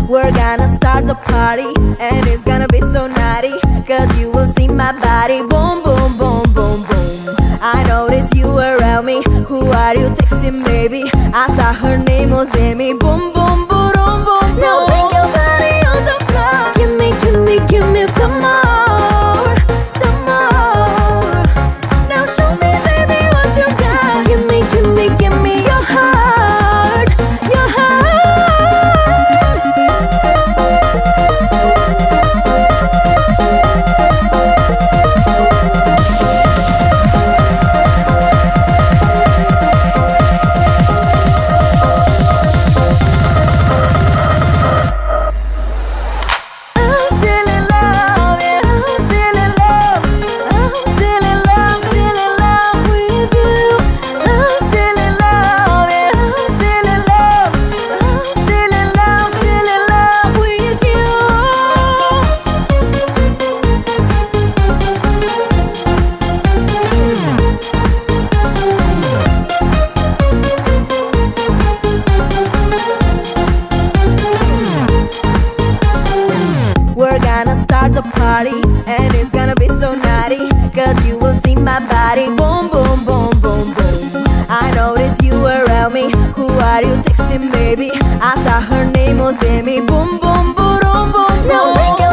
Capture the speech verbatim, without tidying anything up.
We're gonna start the party, and it's gonna be so naughty, cause you will see my body. Boom, boom, boom, boom, boom. I noticed you around me. Who are you texting, baby? I saw her name was Amy. Boom, boom, boom, boom, boom. Now bring your body on the floor. Give me, give me, give me some more, some more. Now show me, baby, what you got. Give me, give me, give me your heart, your heart. We're gonna start the party, and it's gonna be so naughty, cause you will see my body. Boom, boom, boom, boom, boom. I noticed you around me. Who are you texting, baby? I saw her name was Amy. Boom, boom, boom, boom, boom. Now bring your